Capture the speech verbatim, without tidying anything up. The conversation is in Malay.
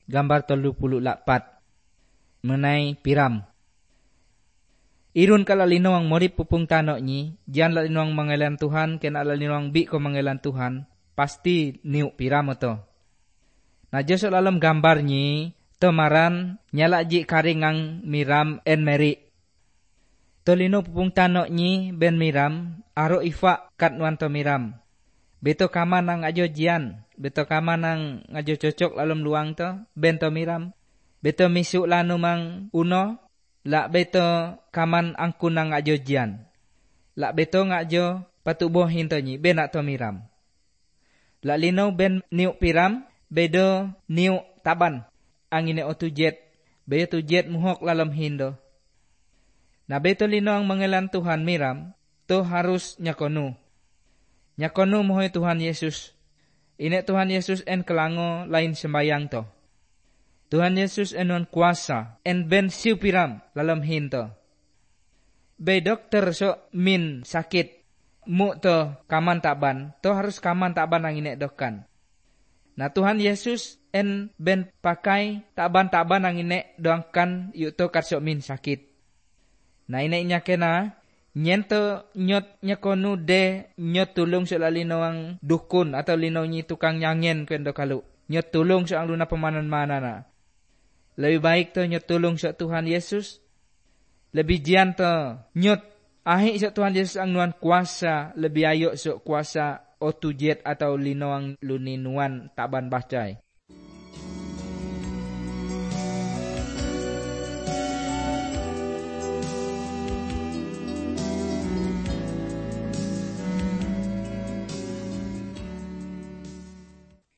gambar telu puluh lapat mengenai piram. Irun kala linuang morip pupung tanok nyi, jian la linuang mangelan Tuhan, kena la linuang bi ko mangelan Tuhan, pasti niuk piram to. Nah josok dalam gambar nyi, to maran nyala ji karingang miram en meri. To linu pupung tanok nyi ben miram, aro ifa kat nuan to miram. Beto kaman nang ajo jian, beto kaman nang ajo cocok dalam luang to, ben to miram. Beto misuk lanu mang uno, lak beto kaman angkun nang ajo jian. Lak beto ngajo patuboh hinto nyi, ben nak to miram. Lak lino ben niuk piram, bedo niuk taban. Angine o tujet, bedo tujet muhok lalam hindo. Nah beto lino ang mengelan Tuhan miram, to harus nyakonu. Nyakonu mohoy Tuhan Yesus. Ine Tuhan Yesus en kelango lain sembayang to. Tuhan Yesus enon kuasa, en ben siu piram lalam hinto. Be dokter so min sakit, mu to kaman taban, to harus kaman taban ang ine dokan. Nah Tuhan Yesus en ben pakai taban-taban ang ine doangkan yuk to karso min sakit. Nah ine nya kena, nyento nyot nyakonu de nyot tulung so lalino ang dukun atau lino nyi tukang nyangen kendo kalu. Nyot tulung so ang luna pemanan mana na. Lebih baik to nyot tulung sa Tuhan Yesus. Lebih jian to nyot ahi sa Tuhan Yesus ang nuan kuasa. Lebih ayo sa kuasa o tujet atau linoang luninuan taban bacay.